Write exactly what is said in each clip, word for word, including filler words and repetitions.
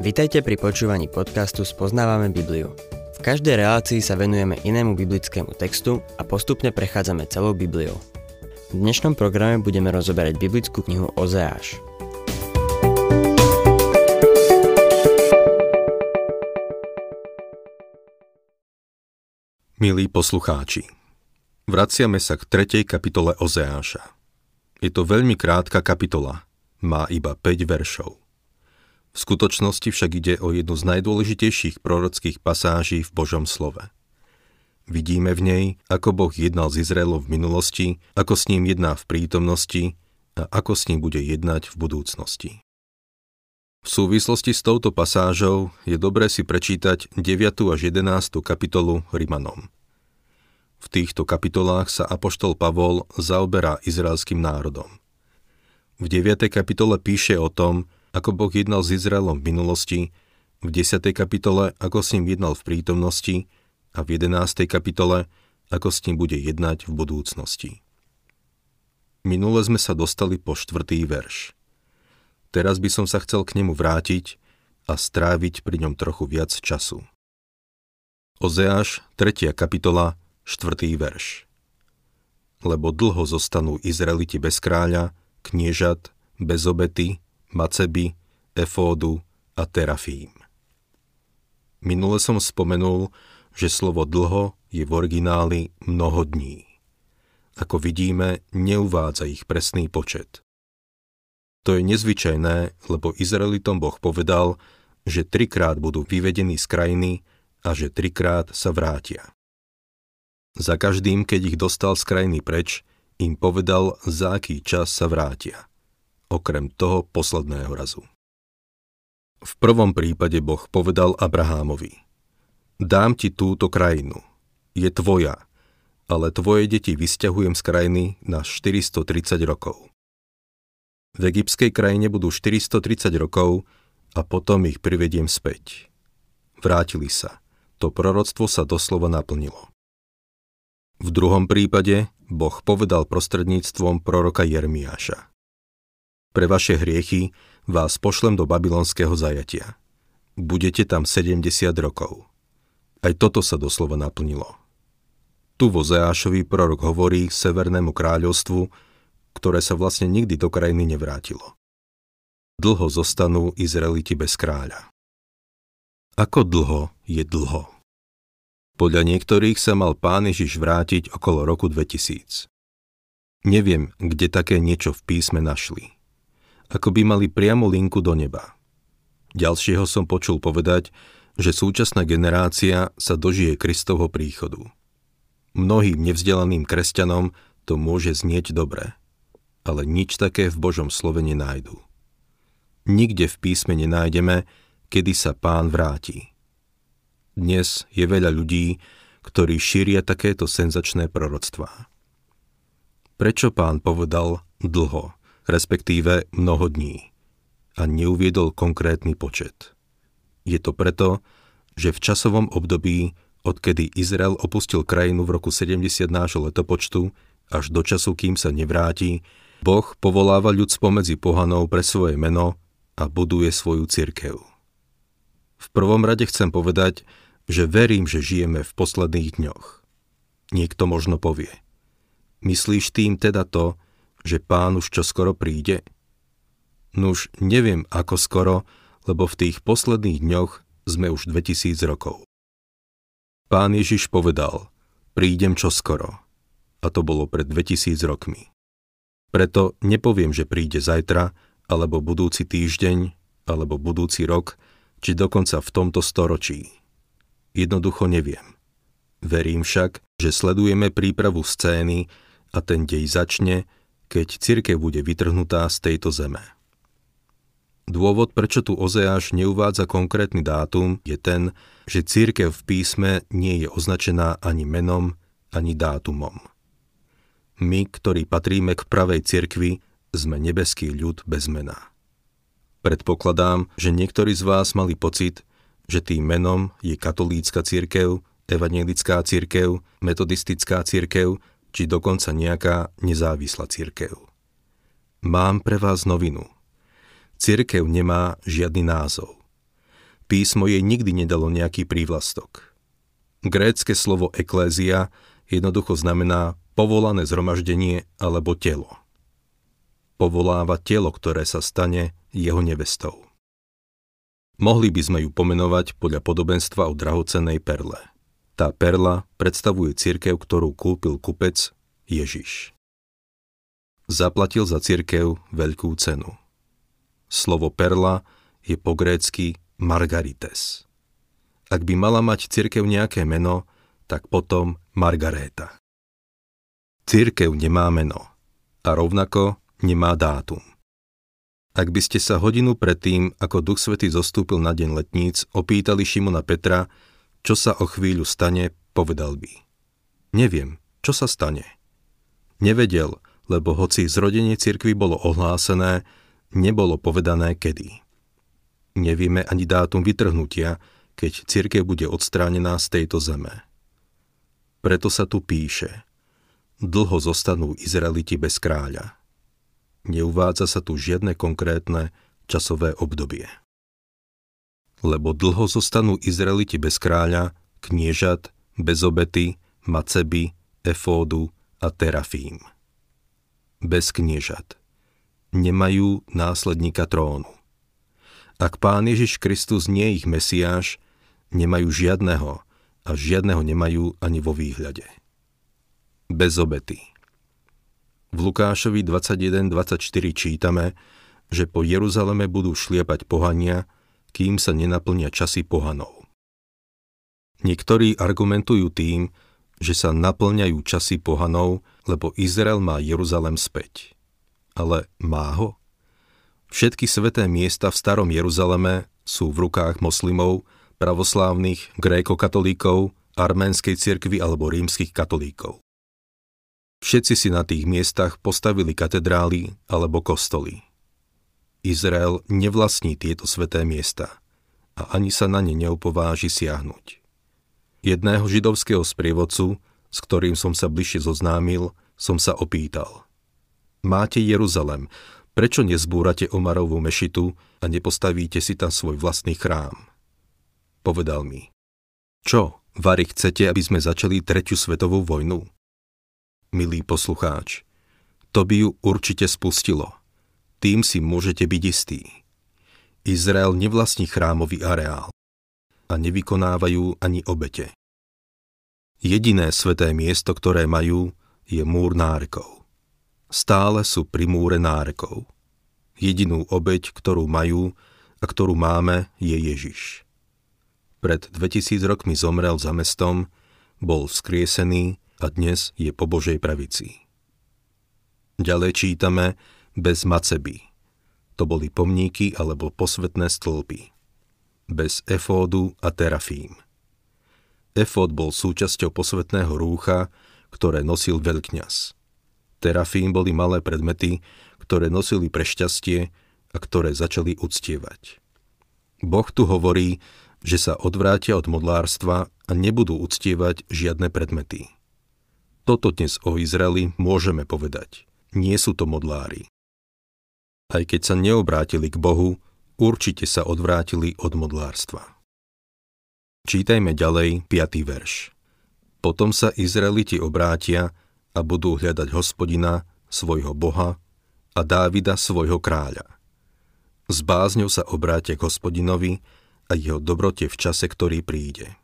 Vitajte pri počúvaní podcastu Spoznávame Bibliu. V každej relácii sa venujeme inému biblickému textu a postupne prechádzame celou Bibliou. V dnešnom programe budeme rozoberať biblickú knihu Ozeáš. Milí poslucháči, vraciame sa k tretej kapitole Ozeáša. Je to veľmi krátka kapitola, má iba päť veršov. V skutočnosti však ide o jednu z najdôležitejších prorockých pasáží v Božom slove. Vidíme v nej, ako Boh jednal s Izraelom v minulosti, ako s ním jedná v prítomnosti a ako s ním bude jednať v budúcnosti. V súvislosti s touto pasážou je dobré si prečítať deviatu až jedenástu kapitolu Rimanom. V týchto kapitolách sa apoštol Pavol zaoberá izraelským národom. V deviatej kapitole píše o tom, ako Boh jednal s Izraelom v minulosti, v desiatej kapitole, ako s ním jednal v prítomnosti a v jedenástej kapitole, ako s ním bude jednať v budúcnosti. Minule sme sa dostali po štvrtý verš. Teraz by som sa chcel k nemu vrátiť a stráviť pri ňom trochu viac času. Ozeáš, tretia kapitola, štvrtý verš. Lebo dlho zostanú Izraeliti bez kráľa, kniežat, bez obety, Maceby, Efódu a Terafím. Minule som spomenul, že slovo dlho je v origináli mnoho dní. Ako vidíme, neuvádza ich presný počet. To je nezvyčajné, lebo Izraelitom Boh povedal, že trikrát budú vyvedení z krajiny a že trikrát sa vrátia. Za každým, keď ich dostal z krajiny preč, im povedal, za aký čas sa vrátia. Okrem toho posledného razu. V prvom prípade Boh povedal Abrahámovi: Dám ti túto krajinu, je tvoja, ale tvoje deti vysťahujem z krajiny na štyristotridsať rokov. V egyptskej krajine budú štyristotridsať rokov a potom ich privediem späť. Vrátili sa. To proroctvo sa doslova naplnilo. V druhom prípade Boh povedal prostredníctvom proroka Jeremiáša: Pre vaše hriechy vás pošlem do babylonského zajatia. Budete tam sedemdesiat rokov. Aj toto sa doslova naplnilo. Tu v Ozeášovi prorok hovorí Severnému kráľovstvu, ktoré sa vlastne nikdy do krajiny nevrátilo. Dlho zostanú Izraeliti bez kráľa. Ako dlho je dlho? Podľa niektorých sa mal Pán Ježiš vrátiť okolo roku dvetisíc. Neviem, kde také niečo v písme našli. Ako by mali priamu linku do neba. Ďalšieho som počul povedať, že súčasná generácia sa dožije Kristovho príchodu. Mnohým nevzdelaným kresťanom to môže znieť dobre, ale nič také v Božom slove nenájdu. Nikde v písme nenájdeme, kedy sa Pán vráti. Dnes je veľa ľudí, ktorí šíria takéto senzačné proroctvá. Prečo Pán povedal dlho, respektíve mnoho dní, a neuviedol konkrétny počet? Je to preto, že v časovom období, odkedy Izrael opustil krajinu v roku sedemdesiat nášho letopočtu, až do času, kým sa nevráti, Boh povoláva ľud spomedzi pohanov pre svoje meno a buduje svoju cirkev. V prvom rade chcem povedať, že verím, že žijeme v posledných dňoch. Niekto možno povie: Myslíš tým teda to, že Pán už čoskoro príde? Nuž, neviem ako skoro, lebo v tých posledných dňoch sme už dvetisíc rokov. Pán Ježiš povedal: Prídem čoskoro. A to bolo pred dvetisíc rokmi. Preto nepoviem, že príde zajtra, alebo budúci týždeň, alebo budúci rok, či dokonca v tomto storočí. Jednoducho neviem. Verím však, že sledujeme prípravu scény a ten dej začne, keď cirkev bude vytrhnutá z tejto zeme. Dôvod, prečo tu Ozeáš neuvádza konkrétny dátum, je ten, že cirkev v písme nie je označená ani menom, ani dátumom. My, ktorí patríme k pravej cirkvi, sme nebeský ľud bez mena. Predpokladám, že niektorí z vás mali pocit, že tým menom je katolícka cirkev, evanjelická cirkev, metodistická cirkev, či dokonca nejaká nezávislá cirkev. Mám pre vás novinu. Cirkev nemá žiadny názov. Písmo jej nikdy nedalo nejaký prívlastok. Grécke slovo eklézia jednoducho znamená povolané zhromaždenie alebo telo. Povoláva telo, ktoré sa stane jeho nevestou. Mohli by sme ju pomenovať podľa podobenstva o drahocennej perle. Tá perla predstavuje cirkev, ktorú kúpil kupec Ježiš. Zaplatil za cirkev veľkú cenu. Slovo perla je po grécky margarites. Ak by mala mať cirkev nejaké meno, tak potom Margaréta. Cirkev nemá meno a rovnako nemá dátum. Ak by ste sa hodinu predtým, ako Duch Svätý zostúpil na deň letníc, opýtali Šimona Petra, čo sa o chvíľu stane, povedal by: Neviem, čo sa stane. Nevedel, lebo hoci zrodenie cirkvi bolo ohlásené, nebolo povedané kedy. Nevieme ani dátum vytrhnutia, keď cirkev bude odstránená z tejto zeme. Preto sa tu píše: Dlho zostanú Izraeliti bez kráľa. Neuvádza sa tu žiadne konkrétne časové obdobie. Lebo dlho zostanú Izraeliti bez kráľa, kniežat, bez obety, maceby, efódu a terafím. Bez kniežat. Nemajú následníka trónu. Ak Pán Ježiš Kristus nie je ich Mesiáš, nemajú žiadneho a žiadneho nemajú ani vo výhľade. Bez obety. V Lukášovi dvadsaťjeden dvadsaťštyri čítame, že po Jeruzaleme budú šliepať pohania, kým sa nenaplnia časy pohanov. Niektorí argumentujú tým, že sa naplňajú časy pohanov, lebo Izrael má Jeruzalem späť. Ale má ho? Všetky sväté miesta v starom Jeruzaleme sú v rukách moslimov, pravoslávnych, grékokatolíkov, arménskej cirkvi alebo rímskych katolíkov. Všetci si na tých miestach postavili katedrály alebo kostoly. Izrael nevlastní tieto sväté miesta a ani sa na ne neupováži siahnuť. Jedného židovského sprievodcu, s ktorým som sa bližšie zoznámil, som sa opýtal: Máte Jeruzalem, prečo nezbúrate Omarovú mešitu a nepostavíte si tam svoj vlastný chrám? Povedal mi: Čo, vari chcete, aby sme začali tretiu svetovú vojnu? Milý poslucháč, to by ju určite spustilo. Tým si môžete byť istí. Izrael nevlastní chrámový areál a nevykonávajú ani obete. Jediné sväté miesto, ktoré majú, je múr nárekov. Stále sú pri múre nárekov. Jedinú obeť, ktorú majú a ktorú máme, je Ježiš. Pred dvetisíc rokmi zomrel za mestom, bol vzkriesený a dnes je po Božej pravici. Ďalej čítame bez maceby. To boli pomníky alebo posvätné stĺpy. Bez efódu a terafím. Efód bol súčasťou posvätného rúcha, ktoré nosil veľkňaz. Terafím boli malé predmety, ktoré nosili pre šťastie a ktoré začali uctievať. Boh tu hovorí, že sa odvrátia od modlárstva a nebudú uctievať žiadne predmety. Toto dnes o Izraeli môžeme povedať. Nie sú to modlári. Aj keď sa neobrátili k Bohu, určite sa odvrátili od modlárstva. Čítajme ďalej piaty verš. Potom sa Izraeliti obrátia a budú hľadať Hospodina, svojho Boha, a Dávida, svojho kráľa. S bázňou sa obrátia k Hospodinovi a jeho dobrote v čase, ktorý príde.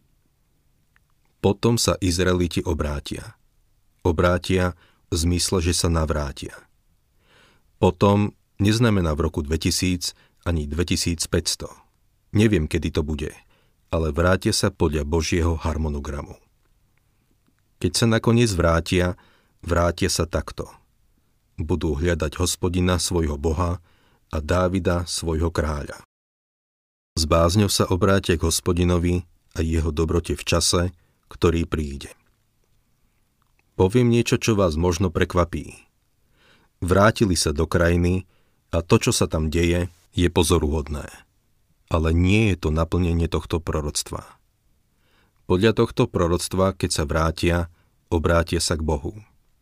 Potom sa Izraeliti obrátia. Obrátia v zmysle, že sa navrátia. Potom neznamená v roku dvetisíc ani dvetisícpäťsto. Neviem, kedy to bude, ale vrátia sa podľa Božieho harmonogramu. Keď sa nakoniec vrátia, vrátia sa takto. Budú hľadať Hospodina, svojho Boha, a Dávida, svojho kráľa. S bázňou sa obrátia k Hospodinovi a jeho dobrote v čase, ktorý príde. Poviem niečo, čo vás možno prekvapí. Vrátili sa do krajiny a to, čo sa tam deje, je pozoruhodné. Ale nie je to naplnenie tohto proroctva. Podľa tohto proroctva, keď sa vrátia, obrátia sa k Bohu.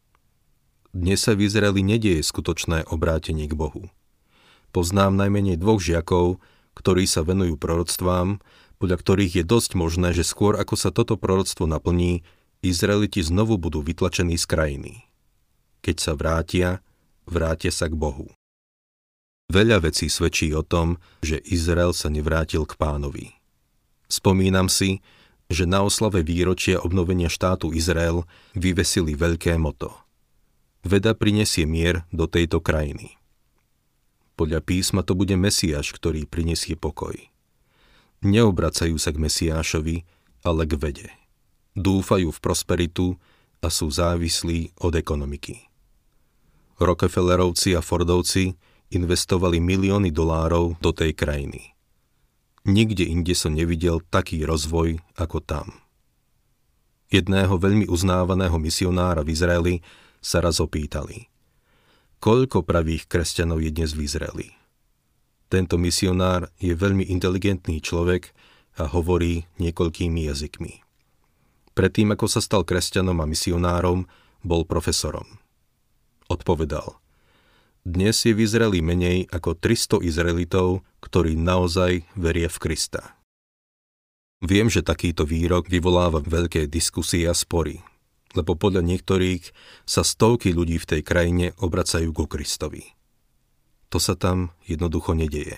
Dnes sa v Izraeli nedieje skutočné obrátenie k Bohu. Poznám najmenej dvoch žiakov, ktorí sa venujú proroctvám, podľa ktorých je dosť možné, že skôr ako sa toto proroctvo naplní, Izraeliti znovu budú vytlačení z krajiny. Keď sa vrátia, vrátia sa k Bohu. Veľa vecí svedčí o tom, že Izrael sa nevrátil k Pánovi. Spomínam si, že na oslave výročia obnovenia štátu Izrael vyvesili veľké moto. Veda prinesie mier do tejto krajiny. Podľa písma to bude Mesiáš, ktorý prinesie pokoj. Neobracajú sa k Mesiášovi, ale k vede. Dúfajú v prosperitu a sú závislí od ekonomiky. Rockefellerovci a Fordovci investovali milióny dolárov do tej krajiny. Nikde inde som nevidel taký rozvoj ako tam. Jedného veľmi uznávaného misionára v Izraeli sa raz opýtali: koľko pravých kresťanov je dnes v Izraeli? Tento misionár je veľmi inteligentný človek a hovorí niekoľkými jazykmi. Predtým, ako sa stal kresťanom a misionárom, bol profesorom. Odpovedal: dnes je v Izraeli menej ako tristo Izraelitov, ktorí naozaj veria v Krista. Viem, že takýto výrok vyvoláva veľké diskusie a spory, lebo podľa niektorých sa stovky ľudí v tej krajine obracajú ku Kristovi. To sa tam jednoducho nedeje.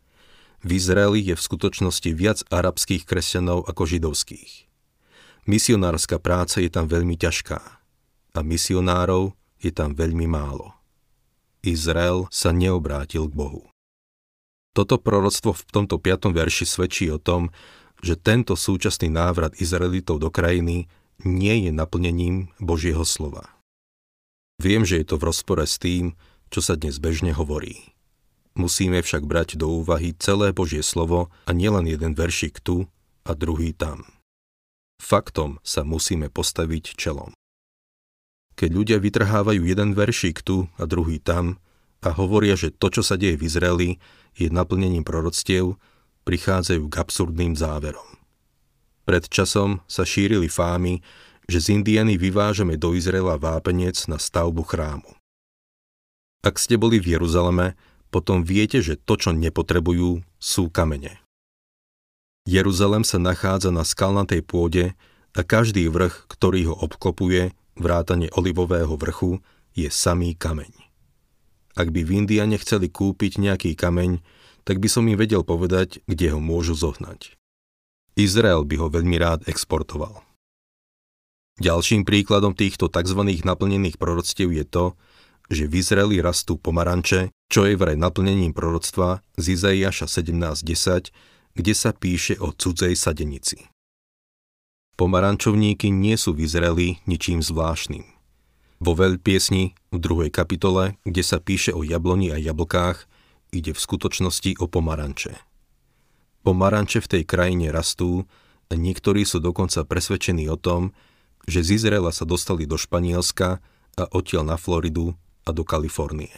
V Izraeli je v skutočnosti viac arabských kresťanov ako židovských. Misionárska práca je tam veľmi ťažká a misionárov je tam veľmi málo. Izrael sa neobrátil k Bohu. Toto proroctvo v tomto piatom verši svedčí o tom, že tento súčasný návrat Izraelitov do krajiny nie je naplnením Božieho slova. Viem, že je to v rozpore s tým, čo sa dnes bežne hovorí. Musíme však brať do úvahy celé Božie slovo a nielen jeden veršik tu a druhý tam. Faktom sa musíme postaviť čelom. Keď ľudia vytrhávajú jeden veršík tu a druhý tam a hovoria, že to, čo sa deje v Izraeli, je naplnením proroctiev, prichádzajú k absurdným záverom. Pred časom sa šírili fámy, že z Indiany vyvážame do Izraela vápenec na stavbu chrámu. Ak ste boli v Jeruzaleme, potom viete, že to, čo nepotrebujú, sú kamene. Jeruzalem sa nachádza na skalnatej pôde a každý vrch, ktorý ho obklopuje, vrátane olivového vrchu, je samý kameň. Ak by v Indiane chceli kúpiť nejaký kameň, tak by som im vedel povedať, kde ho môžu zohnať. Izrael by ho veľmi rád exportoval. Ďalším príkladom týchto tzv. Naplnených proroctiev je to, že v Izraeli rastú pomaranče, čo je vraj naplnením proroctva z Izaiáša sedemnásť desať, kde sa píše o cudzej sadenici. Pomarančovníky nie sú v Izraeli ničím zvláštnym. Vo veľpiesni v druhej kapitole, kde sa píše o jabloni a jablkách, ide v skutočnosti o pomaranče. Pomaranče v tej krajine rastú a niektorí sú dokonca presvedčení o tom, že z Izraela sa dostali do Španielska a odtiaľ na Floridu a do Kalifornie.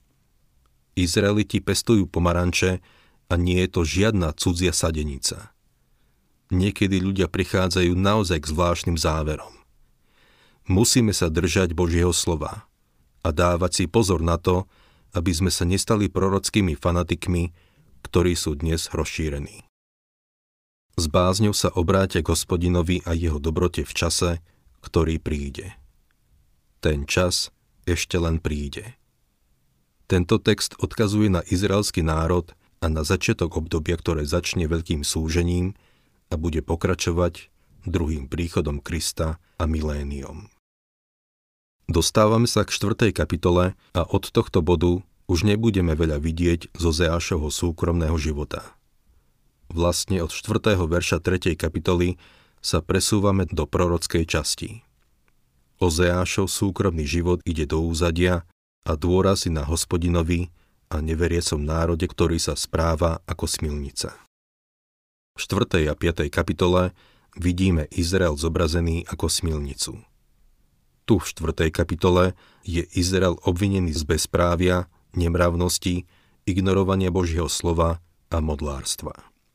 Izraeliti pestujú pomaranče a nie je to žiadna cudzia sadenica. Niekedy ľudia prichádzajú naozaj k zvláštnym záverom. Musíme sa držať Božieho slova a dávať si pozor na to, aby sme sa nestali prorockými fanatikmi, ktorí sú dnes rozšírení. S bázňou sa obráťa k Hospodinovi a jeho dobrote v čase, ktorý príde. Ten čas ešte len príde. Tento text odkazuje na izraelský národ a na začiatok obdobia, ktoré začne veľkým súžením a bude pokračovať druhým príchodom Krista a miléniom. Dostávame sa k štvrtej kapitole a od tohto bodu už nebudeme veľa vidieť z Ozeášovho súkromného života. Vlastne od štvrtého verša tretej kapitoly sa presúvame do prorockej časti. Ozeášov súkromný život ide do úzadia a dôraz je na Hospodinovi a neveriacom národe, ktorý sa správa ako smilnica. V štvrtej a piatej kapitole vidíme Izrael zobrazený ako smilnicu. Tu v štvrtej kapitole je Izrael obvinený z bezprávia, nemravnosti, ignorovania Božieho slova a modlárstva.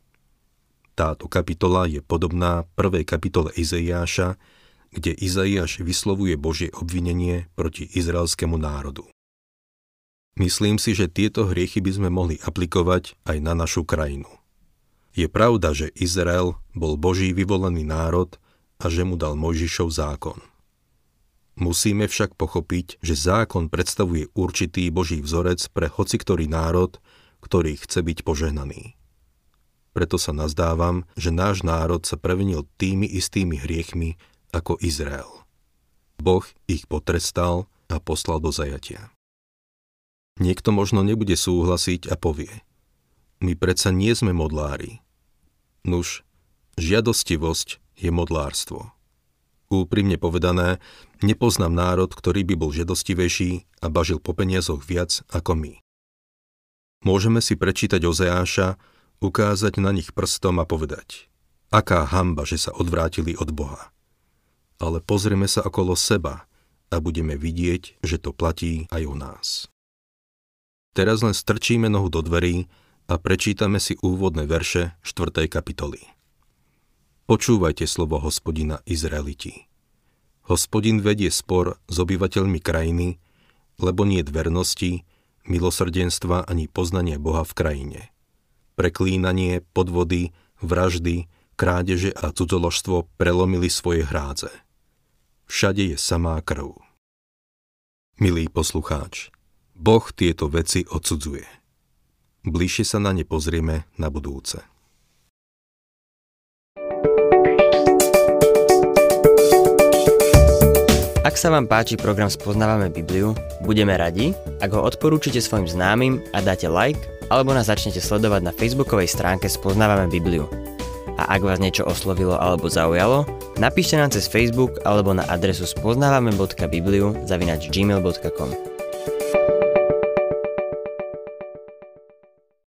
Táto kapitola je podobná prvej kapitole Izaiáša, kde Izaiáš vyslovuje Božie obvinenie proti izraelskému národu. Myslím si, že tieto hriechy by sme mohli aplikovať aj na našu krajinu. Je pravda, že Izrael bol Boží vyvolený národ a že mu dal Mojžišov zákon. Musíme však pochopiť, že zákon predstavuje určitý Boží vzorec pre hociktorý národ, ktorý chce byť požehnaný. Preto sa nazdávam, že náš národ sa previnil tými istými hriechmi ako Izrael. Boh ich potrestal a poslal do zajatia. Niekto možno nebude súhlasiť a povie: my predsa nie sme modlári. Nuž, žiadostivosť je modlárstvo. Úprimne povedané, nepoznám národ, ktorý by bol žiadostivejší a bažil po peniazoch viac ako my. Môžeme si prečítať Ozeáša, ukázať na nich prstom a povedať: aká hanba, že sa odvrátili od Boha. Ale pozrieme sa okolo seba a budeme vidieť, že to platí aj u nás. Teraz len strčíme nohu do dverí a prečítame si úvodné verše štvrtej kapitoly. Počúvajte slovo Hospodina, Izraeliti. Hospodin vedie spor s obyvateľmi krajiny, lebo nie je vernosti, milosrdenstva ani poznania Boha v krajine. Preklínanie, podvody, vraždy, krádeže a cudzoložstvo prelomili svoje hrádze. Všade je samá krv. Milý poslucháč, Boh tieto veci odsudzuje. Bližšie sa na ne pozrieme na budúce. Ak sa vám páči program Spoznávame Bibliu, budeme radi, ak ho odporúčite svojim známym a dáte like, alebo nás začnete sledovať na facebookovej stránke Spoznávame Bibliu. A ak vás niečo oslovilo alebo zaujalo, napíšte nám cez Facebook alebo na adresu spoznávame bodka bibliu zavináč gmail bodka com.